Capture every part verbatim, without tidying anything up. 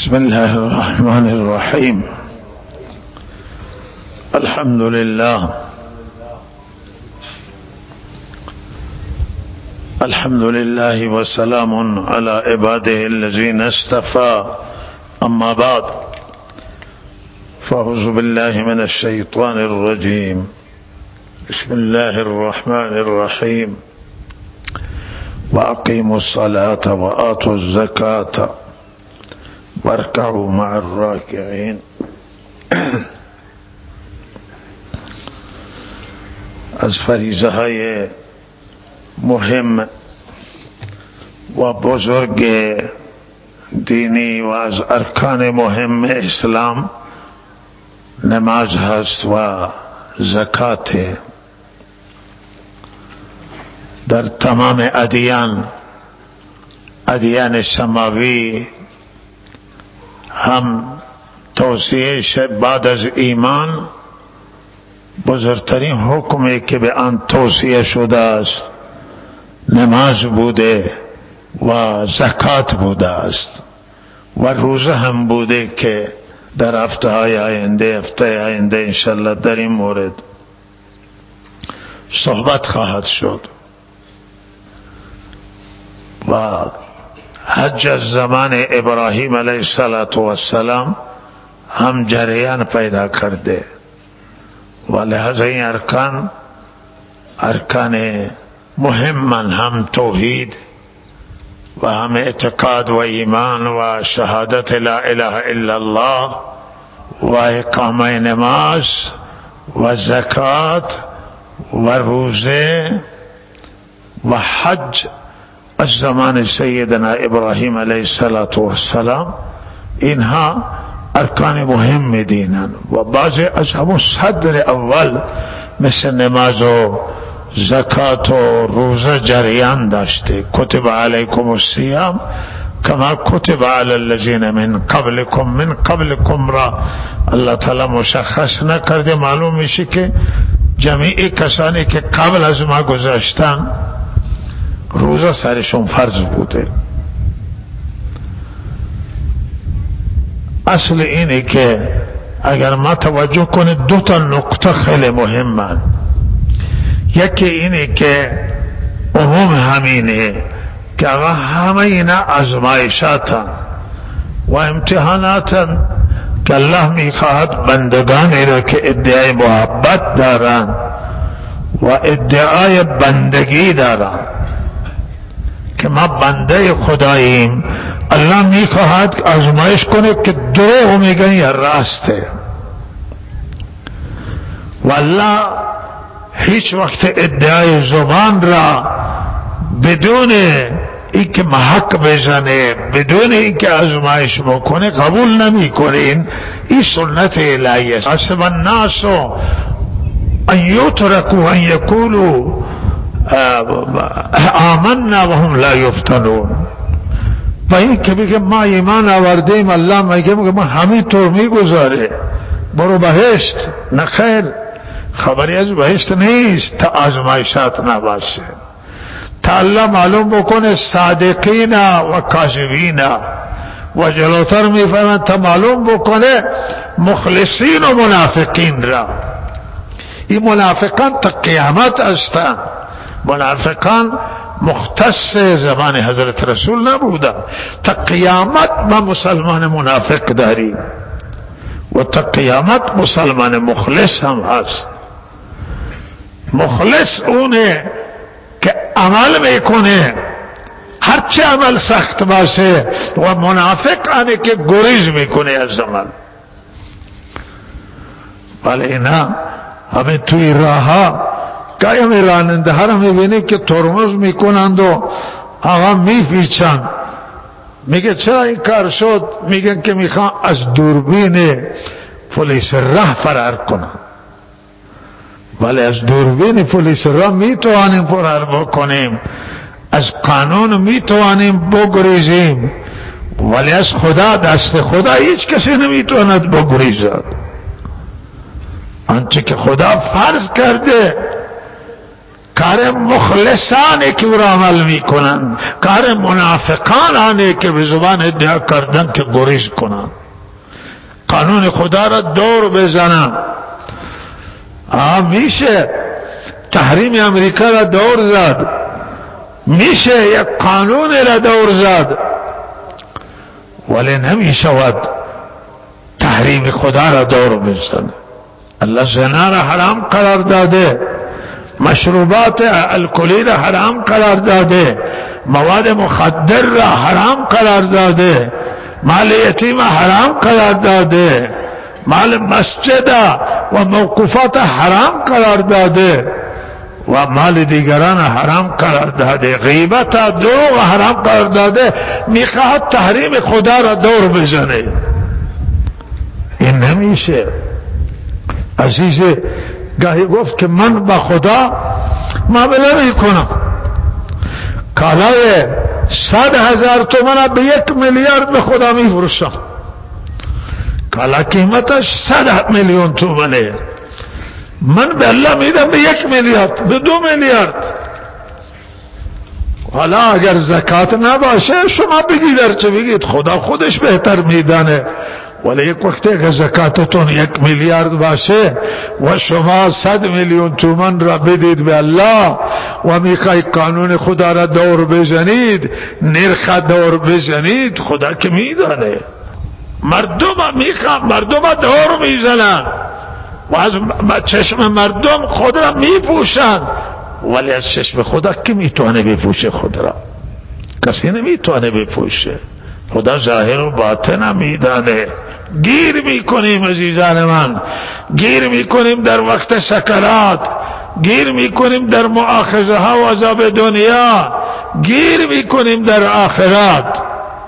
بسم الله الرحمن الرحيم. الحمد لله الحمد لله وسلام على عباده الذين اصطفى. أما بعد، فأعوذ بالله من الشيطان الرجيم. بسم الله الرحمن الرحيم. وأقيموا الصلاة وآتوا الزكاة واركعوا مع الراكعين. از فریضه های مهم و بزرگ دینی و از ارکان مهم اسلام نماز هست و زکات. در تمام ادیان ادیان سماوی هم توصیه بعد از ایمان بزرگترین حکمی که به آن توصیه شده است نماز بوده و زکات بوده است و روزه هم بوده که در هفته های آینده هفته آینده انشالله در این مورد صحبت خواهد شد. و حج از زمان ابراهیم علیه السلام هم جریان پیدا کرده و لحاظ این ارکان ارکان مهمان هم توحید و هم اعتقاد و ایمان و شهادت لا اله الا الله و اقامه نماز و زکات و روزه و حج از زمان سیدنا ابراهیم علیه السلام. اینها ارکان مهم دینن و بعضی از همون صدر اول مثل نماز و زکات و روزه جریان داشته. کتب علیکم الصیام کما کتب علی الذین من قبلکم من قبلکم را الله تعالی مشخص نکرده. معلوم میشه که جمیع کسانی که قبل از ما گذشتن روزه سرشون فرض بوده. اصل اینه که اگر ما توجه کنه دو تا نکته خیلی مهمه. یکی اینه که عموم همینه که آقا همه اینا آزمایشاتن و امتحاناتن که الله میخواهد بندگانی را که ادعای محبت دارن و ادعای بندگی دارن که ما بنده خداییم، الله میخواهد آزمایش کنه که دروغ میگن یا راسته. و الله هیچ وقت ادعای زبان را بدون اینکه محک بزنه، بدون اینکه آزمایش بکنه قبول نمیکنه. این سنت الهی است. حسب الناس ان یترکوا ان یقولوا آمنا و هم لا یفتنون. و این که بگه ما ایمان آوردیم الله میگه ما همینطور میگذاره برو بهشت. نه خیر، خبری از بهشت نیست تا آزمایشات نباشه، تا الله معلوم بکنه صادقین و کاذبین. و جلوتر میفرماید تا معلوم بکنه مخلصین و منافقین را. این منافقان تا قیامت هستند. منافقان مختص زمان حضرت رسول نبودن. تا قیامت ما مسلمان منافق داریم و تا قیامت مسلمان مخلص هم هست. مخلص اونه که عمل میکنه هرچه عمل سخت باشه، و منافق آنه که گریز میکنه از عمل. ولی اینا همه توی راه ها قایم راننده ها رو میبینی که ترمز میکنند و آقا میپیچند. میگه چرا این کار شد؟ میگن که میخوان از دوربین پلیس راه فرار کنن. ولی از دوربین پلیس راه میتوانیم فرار بکنیم، از قانون میتوانیم بگریزیم، ولی از خدا، دست خدا هیچ کسی نمیتواند بگریزد. آنچه که خدا فرض کرده کار مخلصانی که او را عمل میکنند، کار منافقانانی که به زبان ادعا کردن که گریز کنند، قانون خدا را دور بزنند. میشه تحریم امریکا را دور زد، میشه یک قانون را دور زد، ولی نمیشود تحریم خدا را دور بزنه. الله زنا را حرام قرار داده، مشروبات الکلی را حرام قرار داده، مواد مخدر را حرام قرار داده، مال یتیم حرام قرار داده، مال مسجد و موقوفات حرام قرار داده و مال دیگران حرام قرار داده، غیبت دروغ حرام قرار داده. میخواهد تحریم خدا را دور بزنه. این نمیشه. عزیز گاهی گفت که من با خدا معامله میکنم، کالای صد هزار تومن به یک میلیارد به خدا میفروشم، کالا قیمتش صد میلیون تومنه، من به الله میدم به یک میلیارد، به دو میلیارد. حالا اگر زکات نباشه شما بگید در چه بگید، خدا خودش بهتر میدانه. ولی یک وقتی که زکاتتون یک میلیارد باشه و شما صد میلیون تومان را بدید به الله و میخوای قانون خدا را دور بزنید، نرخ دور بزنید، خدا که میدانه. مردم میخوان، مردم دور میزنن و از چشم مردم خود را میپوشند، ولی از چشم خدا که میتونه بپوشه خود را؟ کسی نمیتونه بپوشه. خدا ظاهر و باطن میدانه. گیر میکنیم عزیزان من، گیر میکنیم در وقت سکرات، گیر میکنیم در مؤاخذه ها و عذاب دنیا، گیر میکنیم در آخرت.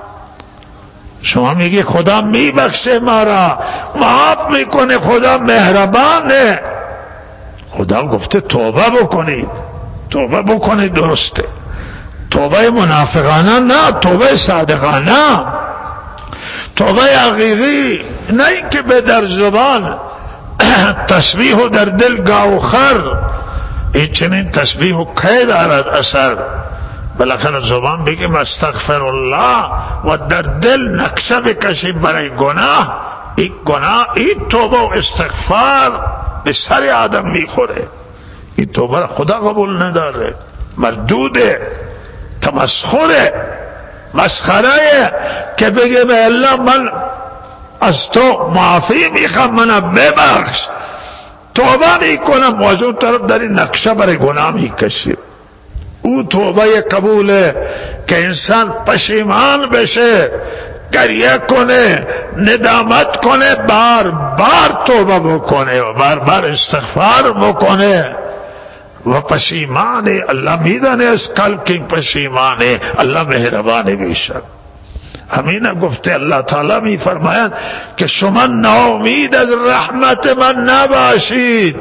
شما میگی خدا میبخشه ما را، معاف میکنه، خدا مهربانه. خدا گفته توبه بکنید، توبه بکنید. درسته، توبه منافقانه نه، توبه صادقانه، توبه حقیقی، نه اینکه به در زبان تسبیح و در دل گاوخر. این چنین تسبیح و که دارد اثر؟ بالاخره زبان بگیم استغفر الله و در دل نقشه بکشیم برای گناه. این گناه، این توبه و استغفار به سر آدم میخوره. این توبه را خدا قبول نداره، مردوده، تمسخره، مسخره. که بگه به الله من از تو معافی میخوام، منو ببخش، توبه میکنم، و از اون طرف در این نقشه برای گناه میکشیم. او توبه قبوله که انسان پشیمان بشه، گریه کنه، ندامت کنه، بار بار توبه بکنه و بار بار استغفار بکنه و پشیمانه. الله میدانه از قلب که پشیمانه، الله مهربانه میشه. همین گفته الله تعالی می فرماید که شما ناامید از رحمت من نباشید.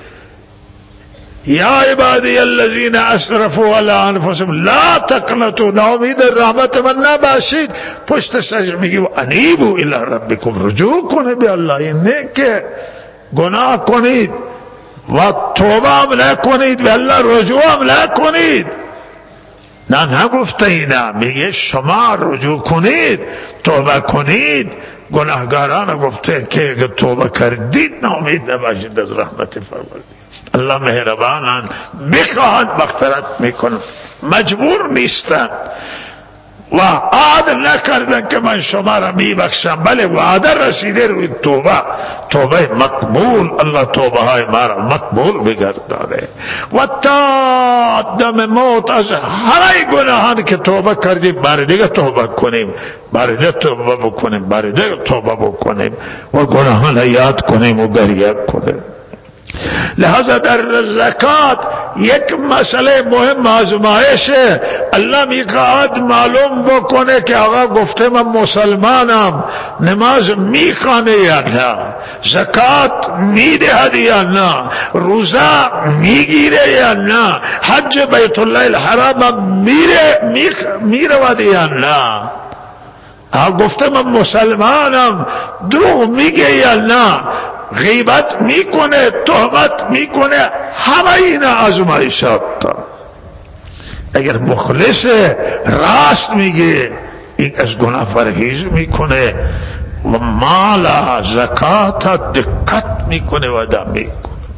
یا عبادی الذین اسرفوا علی انفسهم لا تقنطوا، ناامید از رحمت من نباشید. پشت سرش میگی و انیبوا الی ربکم، رجوع کنه به الله. این نه که گناه کنید و توبه هم نکنید به الله، رجوع هم نکنید. نه نگفته اینا، میگه شما رجوع کنید، توبه کنید. گناهگاران گفته که اگه توبه کردید ناامید نباشید از رحمت پروردگار. الله مهربانن، بخواهند مغفرت میکنن، مجبور نیستن و عادل نکردن که من شما را میبخشم، بله وعده رسیده روی توبه، توبه مقبول. الله توبه های ما را مقبول بگردانه و تا دم موت از همه گناهان که توبه کردیم بار دیگه توبه کنیم، بار دیگه توبه بکنیم، بار دیگه توبه بکنیم و گناهان یاد کنیم و گریه کنیم. لہذا در زکات یک مسئله مهم آزمایشه. الله میخواهد معلوم بکنه که آقا گفته من مسلمانم، نماز میخوانه یا نه، زکات میدهد یا نه، روزه میگیره یا نه، حج بیت الله الحرام میره میرود یا نه، گفته من مسلمانم، دروغ میگه یا نه، غیبت میکنه، تهمت میکنه، همه این آزمایشات تا اگر مخلص راست میگه این از گناه پرهیز میکنه و مال زکات دقت میکنه و ادا میکنه.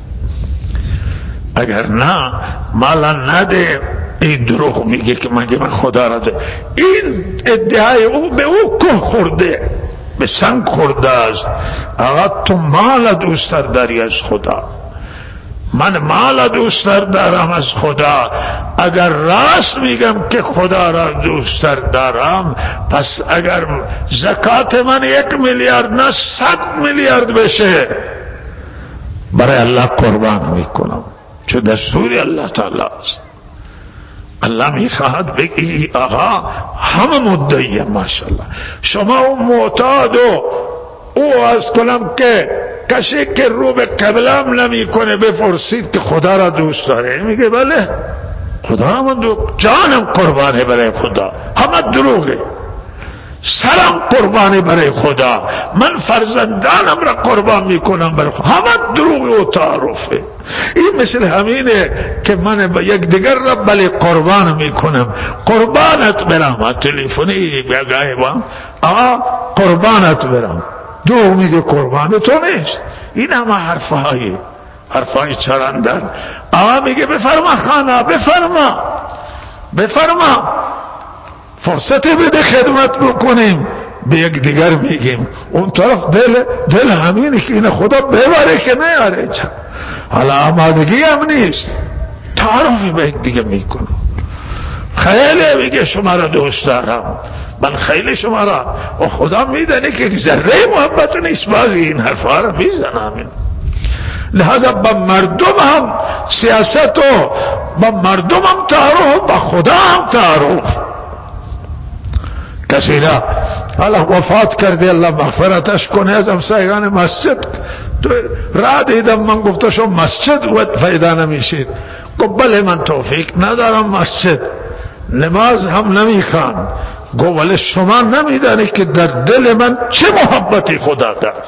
اگر نه مالا نده این دروغ میگه که من من خدا را ده. این ادعای او به او که خورده، به سنگ خورده است. آقا تو مال دوست داری از خدا، من مال دوست دارم از خدا. اگر راست میگم که خدا را دوست دارم، پس اگر زکات من یک میلیارد نه صد میلیارد بشه برای الله قربان میکنم، چه دستور الله تعالی است. الله میخواهد بگی آقا همه مدعی ماشاءالله شما اون معتاد و او از کنم که کسی که رو به قبلم نمی کنه بپرسید که خدا را دوست داره، میگه بله خدا را من دو جانم قربانه برای خدا، همه دروغه. سلام قربانه برای خدا، من فرزندانم را قربان میکنم برای خدا، همه دروغ و تعارفه. این مثل همینه که من با یک دیگر را بله قربان میکنم، قربانت برم تلفنی بگاه با آقا قربانت برم، دروغ میگه قربان تو نیست. این همه حرفهای حرفهای چرندر. آقا میگه بفرما خانه، بفرما بفرما فرصتی بده خدمت بکنیم، به یک دیگر میگیم اون طرف دل دل همینه که این خدا ببره که نیاره، حالا آمادگی هم نیست، تعارفی به یک دیگه میکنه. خیلی میگه شما را دوست دارم، من خیلی شما را، و خدا میدنه که ذره محبت نیست، بازی این حرفا را میزنم. لہذا با مردم هم سیاست و با مردم هم تعارف، با خدا هم تعارف. کسی را الله وفات کرده الله مغفرتش کنه، از همسایگان مسجد تو را دیدم، من گفته شو مسجد و فایده نمیشید، گفت بله من توفیق ندارم مسجد، نماز هم نمیخوان. گفت ولی شما نمیدانی که در دل من چه محبتی خدا دارد.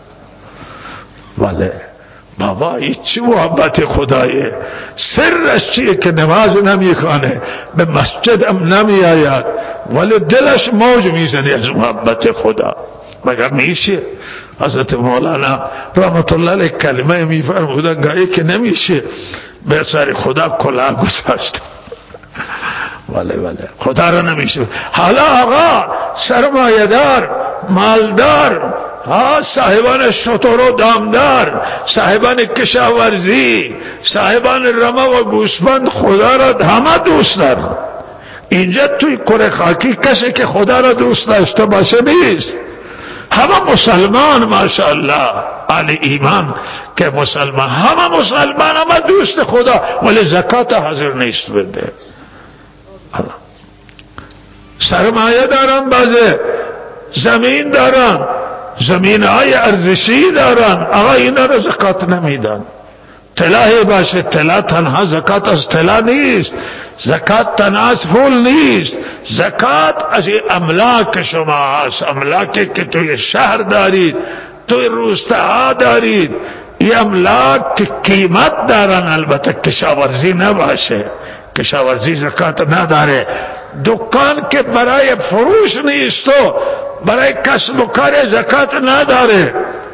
ولی بابا این چه محبت خدایه؟ سرش چیه که نماز نمیخوانه، به مسجد هم نمی آید، ولی دلش موج میزنه از محبت خدا. مگر میشه؟ حضرت مولانا رحمت الله علیه کلمه میفرمودن گاهی که نمیشه به سر خدا کلاه گذاشت. ولی ولی خدا را نمیشه. حالا آقا سرمایه‌دار، مالدار، ها صاحبان شتر و دامدار، صاحبان کشاورزی، صاحبان رما و گوسفند خدا را همه دوست دارند. اینجا توی کره خاکی کسی که خدا را دوست داشته باشه نیست. همه مسلمان ماشاءالله اهل ایمان که مسلمان، همه مسلمان، همه دوست خدا، ولی زکات حاضر نیست بده. سرمایه دارن، بازه زمین دارن، زمین های ارزشی دارن، آقا اینا رو زکات نمیدن. طلای باشه، طلا تنها زکات از طلا نیست، زکات تنها از پول نیست، زکات از این املاک شما هست، املاکی که توی شهر دارید، توی روستاها دارید، این املاک که قیمت دارن. البته کشاورزی نباشه، کشاورزی زکات نداره. دکان که برای فروش نیست و برای کسب و کار زکات نداره.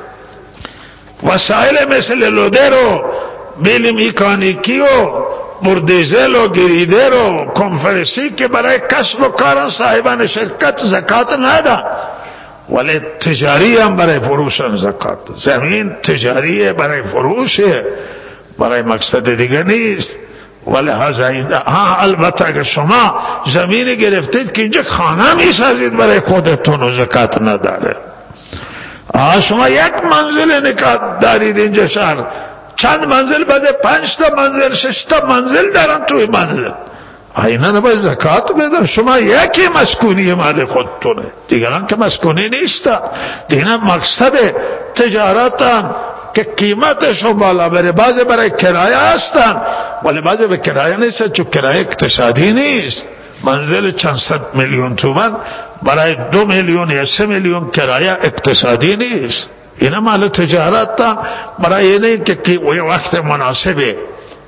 وسایل مثل لودر و بیل میکانیکی و بردیزل و گریدر و کنفرنسی که برای کسب و کار صاحبان شرکت زکات نداره، ولی تجاری هم برای فروشن زکات. زمین تجاریه، برای فروشه، برای مقصد دیگه نیست. ولی ها البته اگر شما زمین گرفتید که اینجا خانه میسازید برای خودتون و زکات نداره. شما یک منزل نکات دارید اینجا شهر، چند منزل بده، پنج تا منزل، شش تا منزل دارن توی منزل، اینا نباید زکات بدن. شما یکی مسکونی مال خودتونه، دیگران که مسکونی نیستن، دیگران مقصد تجارتن که قیمتشون بالا بره. بعضی برای کرایه هستن ولی بعضی به کرایه نیستن، چون کرایه اقتصادی نیست. منزل چند صد میلیون تومان برای دو میلیون یا سه میلیون کرایه اقتصادی نیست. اینا مال تجارتن، برای اینه که وقت مناسبه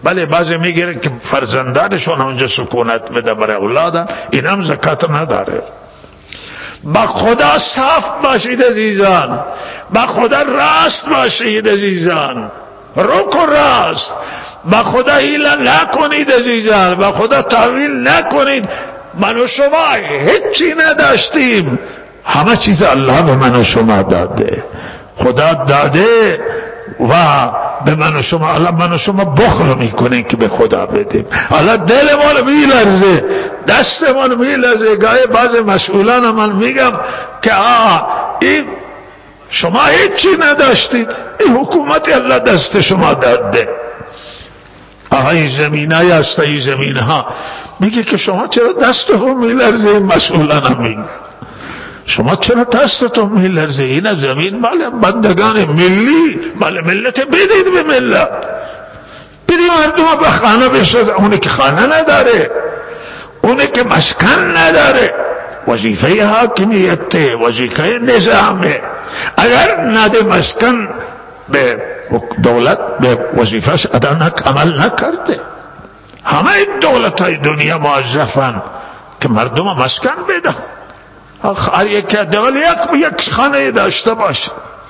بله بعضی میگیره که فرزندانشون اونجا سکونت بده برای اولادن، این هم زکات نداره. با خدا صاف باشید عزیزان، با خدا راست باشید عزیزان، رک و راست، با خدا حیله نکنید عزیزان، با خدا تاویل نکنید. من و شما هیچی نداشتیم، همه چیز الله به من و شما داده، خدا داده و به من و شما. الله من و شما بخل میکنیم که به خدا بدیم. الله دل من میلرزه، دست من میلرزه. گاهی بعض مسئولان من میگم که آه این شما هیچی نداشتید، این حکومت الله دست شما داده. آها این زمین های است، این زمین ها. میگه که شما چرا دستتون میلرزه؟ مسئولان هم میگه شما چرا دستتون میلرزه؟ این زمین مال بندگان ملی، مال ملت، بدید به ملت، بدید مردم به خانه بشد. اونه که خانه نداره، اونه که مسکن نداره، وظیفه حاکمیت، وظیفه نظامه. اگر نده مسکن به دولت به وظیفهش ادا نک عمل نکرده. همه دولت های دنیا موظفن که مردم مسکن بدن. هر یک دول یک یک خانه داشته باشه.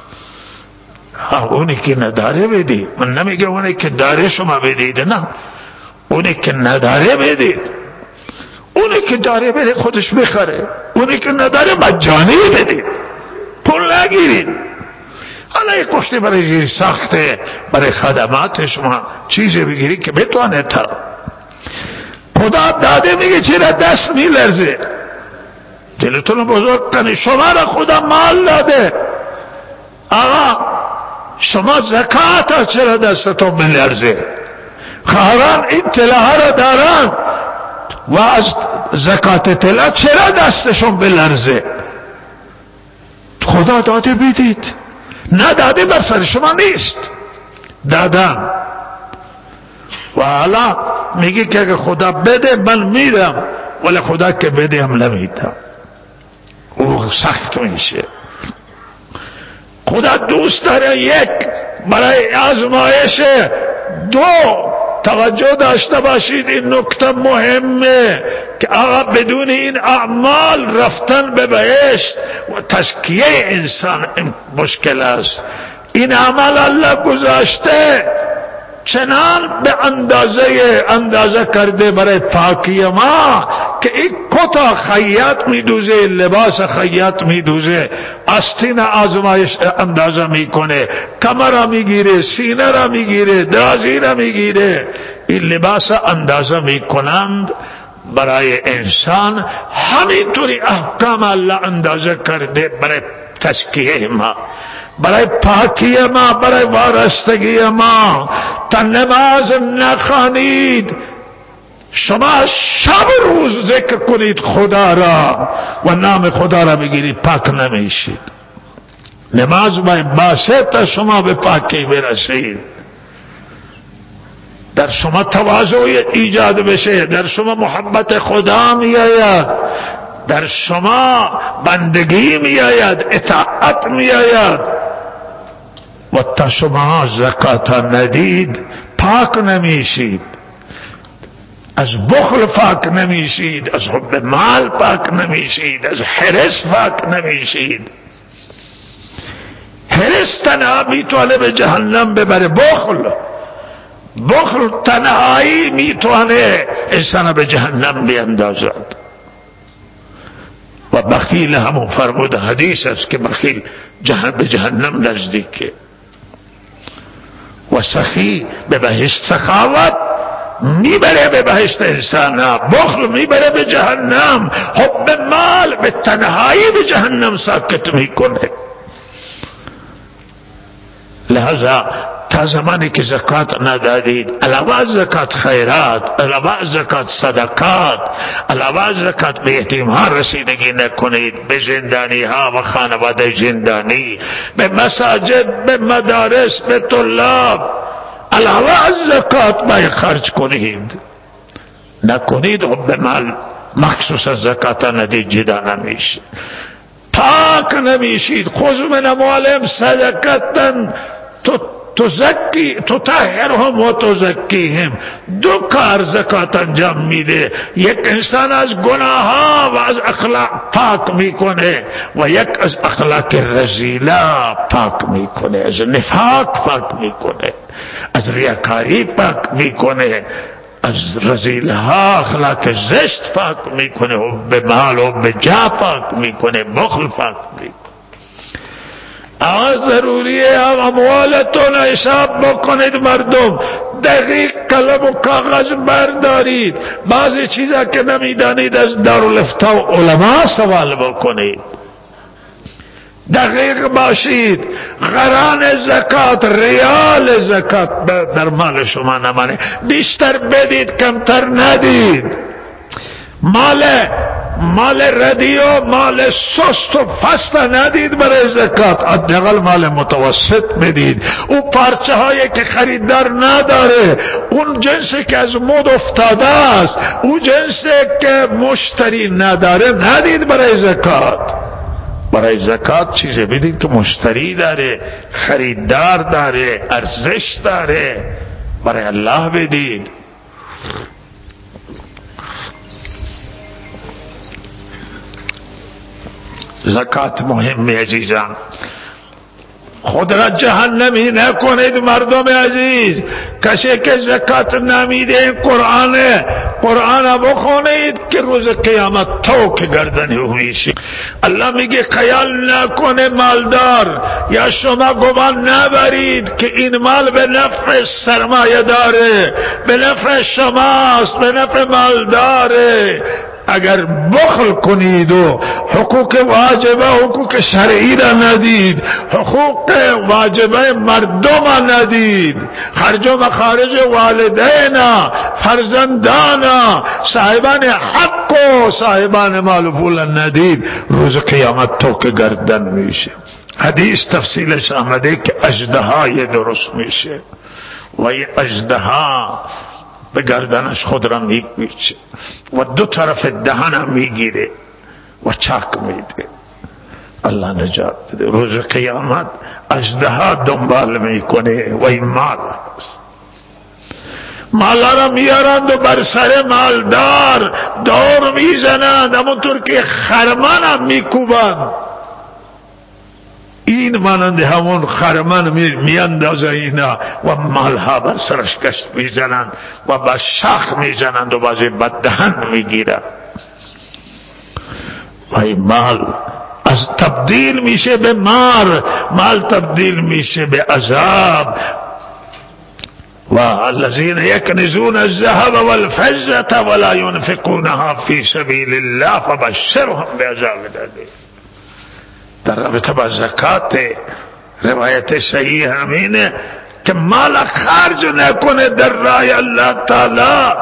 اونی که نداره بدید. من نمیگه اونی که داره شما بدید، نه، اونی که نداره بدید. اونی که داره بدید خودش بخره، اونی که نداره مجانی بدید، پول نگیرید. حالا یک گفته برای زیر ساخته، برای خدمات شما چیزی بگیرید که بتوانه تا خدا داده. میگه چرا دست میلرزه؟ دلتون بزرگ کنید. شما را خدا مال داده، آقا شما زکات چرا دستتون میلرزه؟ خواهران این طلا را دارن و از زکات طلا چرا دستشون بلرزه؟ خدا داده بدید، نداده بر سر شما نیست، دادن. و حالا میگه که اگه خدا بده من میدم، ولی خدا که بده هم نمیدم، او سخت میشه. خدا دوست داره یک برای آزمایش. دو توجه داشته باشید، این نکته مهمه که آقا بدون این اعمال رفتن به بهشت و تزکیه انسان مشکل است. این عمل الله گذاشته چنان به اندازه اندازه کرده برای پاکی ما که این کتا خیاط میدوزه، لباس خیاط میدوزه، آستین آزمایش اندازه میکنه، کمر را میگیره، سینه را میگیره، درازی را میگیره. این لباس اندازه میکنند برای انسان. همینطوری احکام الله اندازه کرده برای تزکیه ما، برای پاکی ما، برای وارستگی ما. تا نماز نخوانید، شما شب روز ذکر کنید خدا را و نام خدا را بگیرید، پاک نمیشید. نماز باید باشه تا شما به پاکی برسید، در شما تواضع ایجاد بشه، در شما محبت خدا می آید، در شما بندگی می آید، اطاعت می آید. و تا شما زکات ندید پاک نمیشید، از بخل پاک نمیشید، از حب مال پاک نمیشید، از حرص پاک نمیشید. حرص تنها میتونه به جهنم ببره. بخل بخل تنهایی میتونه انسان به جهنم بیندازد. و بخیل همون فرمود حدیث است که بخیل جهنم به جهنم نزدیکه. و سخی به بهشت، سخاوت میبره به بهشت انسان، بخل میبره به جهنم، حب مال به تنهایی به جهنم ساکت میکنه. لہذا تا زمانی که زکات ندادید، علاوه از زکات خیرات، علاوه از زکات صدقات، علاوه از زکات به یتیم‌ها رسیدگی نکنید، به زندانی ها و خانواده زندانی، به مساجد، به مدارس، به طلاب، علاوه از زکات باید خرج کنید. نکنید حب مال مخصوصا زکات ندید، جدا نمیشید، پاک نمیشید. خذ من اموالهم صدقه تزکی تطهرهم و تزکیهم. دو کار زکات انجام میده، یک انسان از گناهها و از اخلاق پاک میکنه و یک از اخلاق رذیله پاک میکنه، از نفاق پاک میکنه، از ریاکاری پاک میکنه، از رذیلها اخلاق زشت پاک میکنه و به مال و به جا پاک میکنه، بخل پاک میکنه. آن ضروریه هم اموالتون حساب بکنید مردم، دقیق قلم و کاغذ بردارید، بعضی چیزا که نمیدانید از دارالفتاء و علما سوال بکنید، دقیق باشید. غران زکات، ریال زکات در مال شما نمانه، بیشتر بدید کمتر ندید. مال مال ردی و مال سست و فست ندید برای زکات، حداقل مال متوسط بدید. او پارچه هایی که خریدار نداره، اون جنسی که از مد افتاده است، اون جنسی که مشتری نداره ندید برای زکات. برای زکات چیزی بدید که مشتری داره، خریدار داره، ارزش داره، برای الله بدید. زکات مهمه عزیزان، خود را جهنمی نکنید مردم عزیز. کسی که زکات نمیده قرآن قرآن بخونید که روز قیامت تو که گردن او میشی. الله میگه خیال نکنه مالدار یا شما گمان نبرید که این مال به نفع سرمایه داره، به نفع شماست، به نفع مالداره. اگر بخل کنید و حقوق واجبه حقوق شرعی را ندید، حقوق واجبه مردم را ندید، خرج و مخارج والدین، فرزندان، صاحبان حق و صاحبان مال و پول ندید، روز قیامت تو که گردن میشه. حدیث تفصیلش آمده که اژدهای درست میشه و این اژدها به گردنش خود را میپیچه و دو طرف دهنم میگیره و چاک میده. الله نجات بده. روز قیامت اژدها دنبال میکنه و این مال هست. مالا را میارند و بر سر مالدار دور میزنند، همونطور که خرمن هم میکوبند. این مانند همون خرمن میاندازه اینا و مالها بر سرش گشت میزنند و با شاخ میزنند و بازی بدهن میگیرند و این مال از تبدیل میشه به مار، مال تبدیل میشه به عذاب. و الذين يكنزون الذهب والفضة ولا ينفقونها في سبيل الله فبشرهم بعذاب أليم. در رابطه با زکات روایت صحیح همینه که مال خرج نکنه در راه الله تعالی،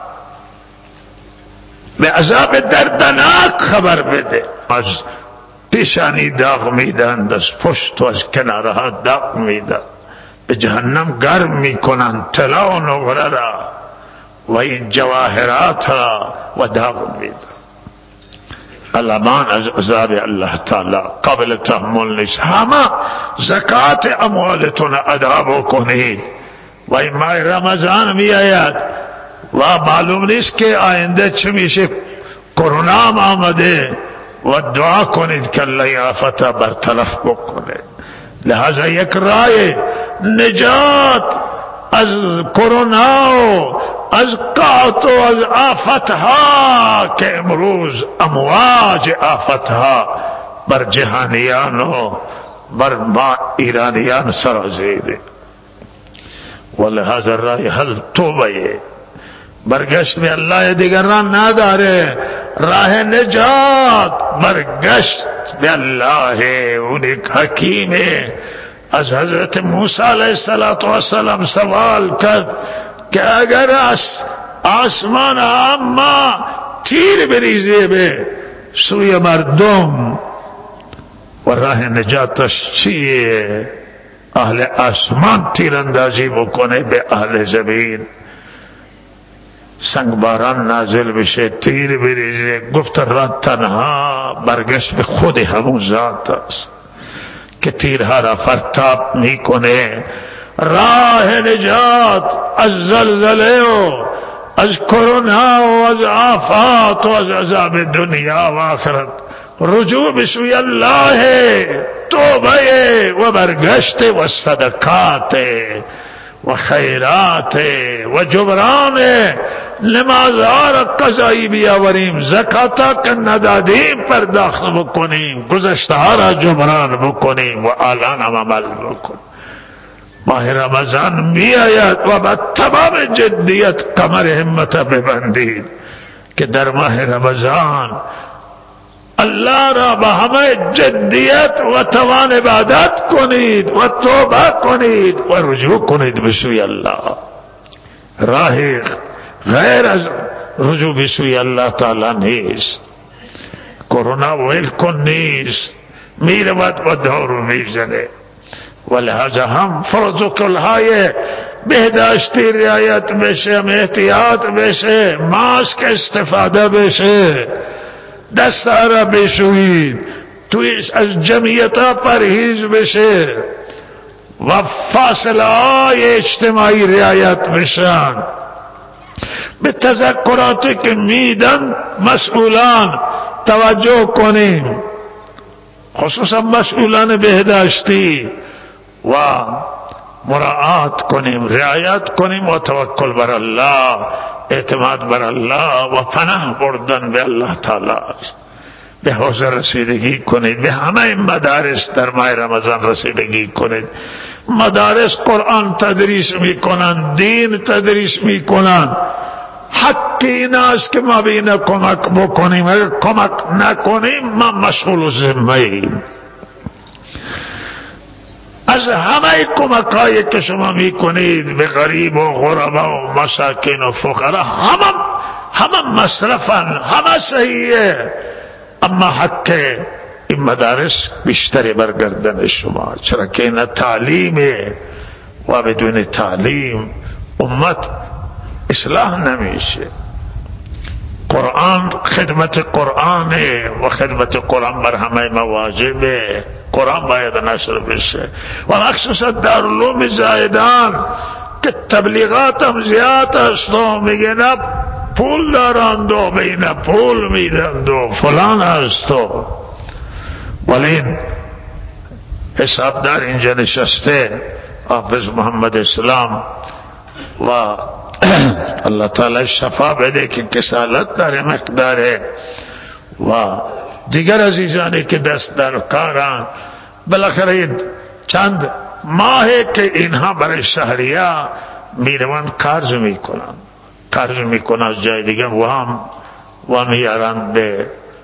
به عذاب دردناک خبر بده. از پیشانی داغ میدن، از پشت و از کنارها داغ میدن، به جهنم گرم میکنن طلا و نقره را و این جواهرات را و داغ میدن. الامان از عذاب الله تعالی قابل تحمل نیست. همه زکات اموالتون ادا بکنید و این ماه رمضان می آید و معلوم نیست که آینده چه میشه. کرونا هم آمده و دعا کنید که الله آفت برطرف بکنه. لہذا یک راه نجات از کرونا و از قحط و از آفتها که امروز امواج آفتها بر جهانیان و بر ما ایرانیان سرازیره، و لہذا راه حل توبه، برگشت به الله دیگران نداره. راه نجات برگشت به الله، اون ایک حکیمه. از حضرت موسی علیه السلام سوال کرد که اگر از آسمان اما تیر بریزه به سوی مردم و راه نجاتش چیه؟ اهل آسمان تیراندازی بکنه به اهل زمین، سنگ باران نازل بشه، تیر بریزه. گفت را تنها برگشت به خود همون ذات است که تیرها را فرتاب میکنه راه نجات از زلزله و از کرونا و از آفات و از عذاب دنیا و آخرت رجوع به سوی الله، توبه و برگشت و صدقات و خیرات و جبران نمازها را قضایی بیاوریم، زکاتا که ندادیم پرداخت بکنیم، گذشته‌ها را جبران بکنیم و الان هم عمل بکنیم. ماه رمضان می آید و با تمام جدیت کمر همت ببندید که در ماه رمضان الله را با همه جدیت و توان عبادت کنید و توبه کنید و رجوع کنید به سوی الله. راه غیر از رجوع به سوی الله تعالی نیست. کرونا ولکن نیست، میرود و دارو میزنه. ولهذا هم پروتکل‌های بهداشتی رعایت بشه، احتیاط بشه، ماسک استفاده بشه، دست‌ها را بشویید، توی از جمعیت‌ها پرهیز بشه و فاصله های اجتماعی رعایت بشن. به تذکراتی که میدن مسئولان توجه کنیم، خصوصا مسئولان بهداشتی، و مراعات کنیم، رعایت کنیم و توکل بر الله، اعتماد بر الله و پناه بردن به الله تعالی است. به حوض رسیدگی کنید، به همه مدارس در ماه رمضان رسیدگی کنید. مدارس قرآن تدریس میکنند، دین تدریس میکنند. حق این است که ما به اینا کمک بکنیم. اگر کمک نکنیم ما مشغول ذمه ایم. از همه کمک هایی که شما میکنید به غریب و غربا و مساکین و فقرا، همه همه مصرفن، همه صحیحه، اما حق این مدارس بیشتری برگردن شما، چرا که این تعلیمه و بدون تعلیم امت اصلاح نمیشه. قرآن خدمت قرآن و خدمت قرآن بر همه مواجبه. قرآن باید نشر بشه و مخصوصا دارالعلوم زایدان که تبلیغات هم زیاد است و میگه نه پول دارند و به اینا پول میدند و فلان است و ولی حسابدار اینجا نشسته حافظ محمد اسلام و اللہ تعالی شفا بده که کسالت داره مقداره و دیگر عزیزانی که دست در کارن. بالاخره چند ماهی که اینها برای شهریه میروند قرض میکنن قرض میکنن از جای دیگر و هم و میارن به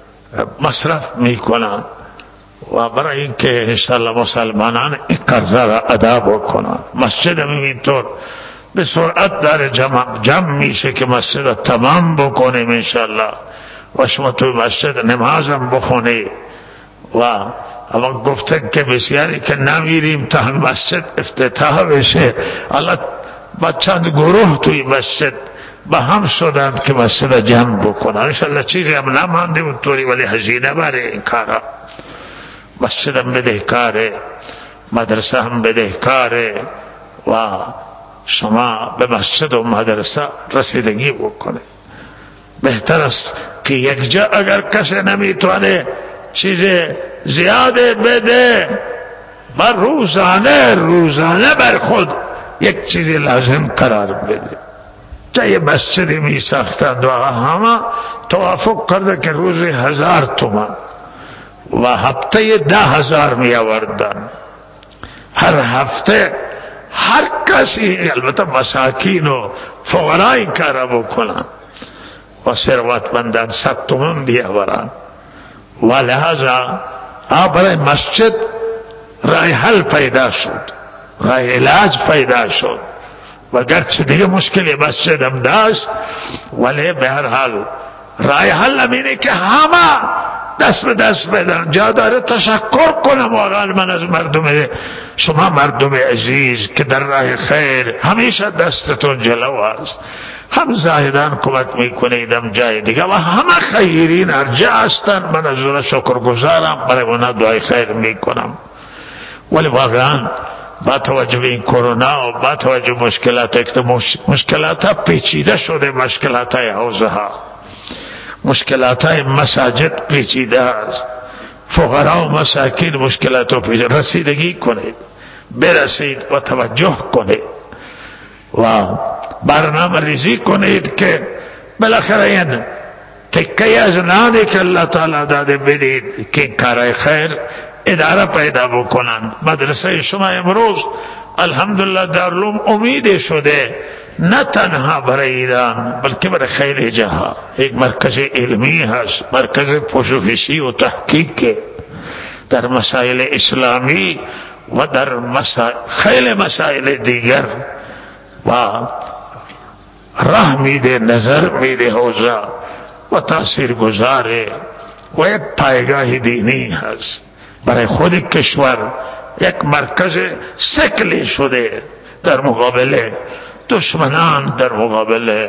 مصرف میکنن و برای اینکه انشاءالله مسلمانان این قرض را ادا بکنن. مسجد هم اینطور به سرعت داره جمع, جمع میشه که مسجد تمام بکنیم انشاءالله و شما توی مسجد نمازم بخونی. و اما گفتن که بسیاری که نمیریم تا مسجد افتتاح بشه، الله با چند گروه توی مسجد با هم شدند که مسجد جمع بکنن انشاءالله. چیزی هم نمانده اونطوری ولی هزینه بره این کارا. مسجد هم بدهکاره، مدرسه هم بدهکاره و شما به مسجد و مدرسه رسیدگی بکنه. بهتر است که یک جا اگر کسی نمیتونه چیز زیاده بده، بر روزانه روزانه بر خود یک چیزی لازم قرار بده. جای مسجدی می ساختند و همه توافق کرده که روزی هزار تومان و هفته ده هزار می آوردن. هر هفته هر کسی، البته مساکین و فقرا این کار بکنن و ثروتمندان صد تومان بیاورن. و لحاظا برای مسجد راه حل پیدا شد، راه علاج پیدا شد و گرچه دیگه مشکل مسجد هم داشت ولی به هر حال راه حل همینه که همه دست به دست بدن. جا داره تشکر کنم واقعا من از مردم شما، مردم عزیز که در راه خیر همیشه دستتون جلو است. هم زاهدان کمک میکنید هم جای دیگه و همه خیرین هر جا هستن. من از اون شکر گزارم، برای اونا دعای خیر میکنم. ولی واقعا با توجه به این کرونا و با توجه به مشکلات مشکلات ها پیچیده شده، مشکلات های حوزه ها، مشکلات های مساجد پیچیده است، فقرا و مساکین مشکلات رو پیچیده. رسیدگی کنید، برسید و توجه کنید و برنامه ریزی کنید که بالاخره این تکه از نانی که اللہ تعالی داده بدید که این کارهای خیر اداره پیدا بکنن. مدرسه شما امروز الحمدلله دارالعلوم امید شده، نه تنها برای ایران بلکه برای خیلی جهان. یک مرکز علمی هست، مرکز پژوهشی و تحقیق در مسائل اسلامی و در مسائل خیلی مسائل دیگر و راه میده، نظر میده حوزه و تاثیر گذاره و یک پایگاه دینی هست برای خود کشور. یک مرکز سکلی شده در مقابل دشمنان، در مقابل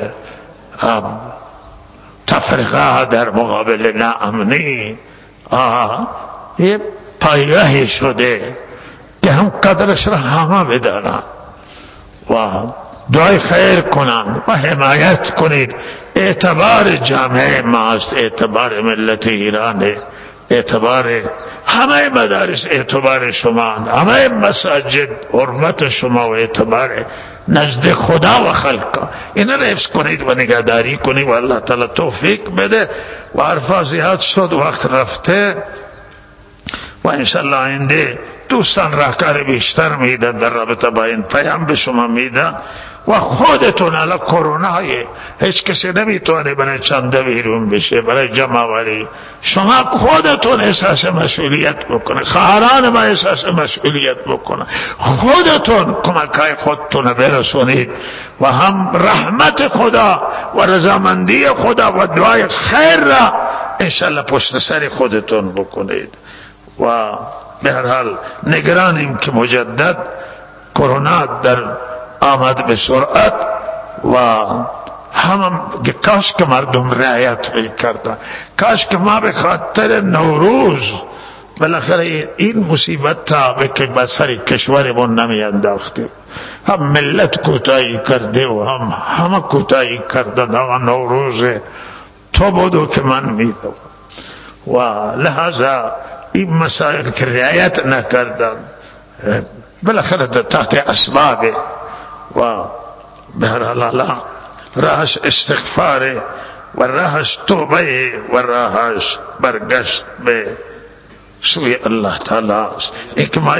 تفرقه، در مقابل ناامنی. یه پایگاهی شده که هم قدرش را همه بدانند و دعای خیر کنند و حمایت کنید. اعتبار جامعه ماست، اعتبار ملت ایران، اعتبار همه مدارس، اعتبار شما، همه مساجد حرمت شما و اعتبار نزد خدا و خلق. این را حفظ کنید و نگهداری کنید و الله تعالی توفیق بده. و حرفا زیاد شد، وقت رفته و انشاءالله آینده دوستان راهکار بیشتر میدن در رابطه با این پیام به شما میدن. و خودتون الان کرونای هیچ کسی نمیتونه برای چنده بیرون بشه، برای جمعوری. شما خودتون احساس مسئولیت بکنه، خواهران ما احساس مسئولیت بکنه، خودتون کمکای خودتون برسونید و هم رحمت خدا و رضامندی خدا و دعای خیر را انشالله پشت سر خودتون بکنید. و به هر حال نگرانیم که مجدد کرونا در آمد به سرعت و هم کاش که مردم رعایت میکردن، کاش که ما به خاطر نوروز بالاخره این مصیبت تا به سر کشورمون نمی انداختیم. هم ملت کوتاهی کرده و هم همه کوتاهی کردن. آقا نوروز تو بودو که من میدم و لحاظا این مسائل که رعایت نکردن بالاخره تحت اسباب و به هر حال راهش استغفار و راهش توبه و راهش برگشت به سوی الله تعالی است. ایک ما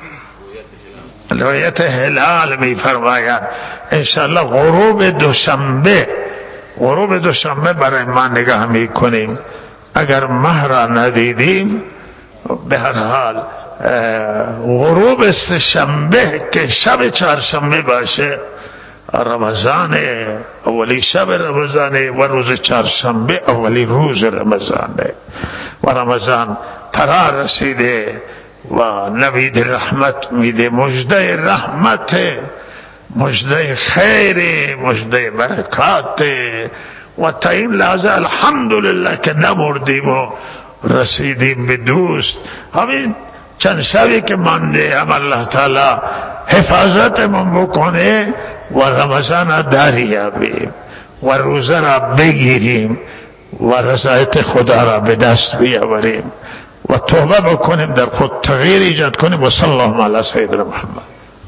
روایت هلال می فرماید انشاءالله غروب دوشنبه غروب دوشنبه برای ما نگاه می کنیم. اگر ماه را ندیدیم به هر حال غروب سه‌شنبه که شب چهارشنبه باشه رمضان، اولی شب رمضان و روز چهارشنبه اولی روز رمضان و رمضان فرا رسیده و نوید رحمت میده، مژده رحمت، مژده خیر، مژده برکات. و تا این لحظه الحمدلله که نمردیم و رسیدیم به دوست. همین چند شبی که مانده هم الله تعالی حفاظتمون بکنه و رمضان دریابیم و روزه را بگیریم و رضایت خدا را به دست بیاوریم و توبه بکنیم، در خود تغییر ایجاد کنیم. و صلی الله علی سیدنا محمد.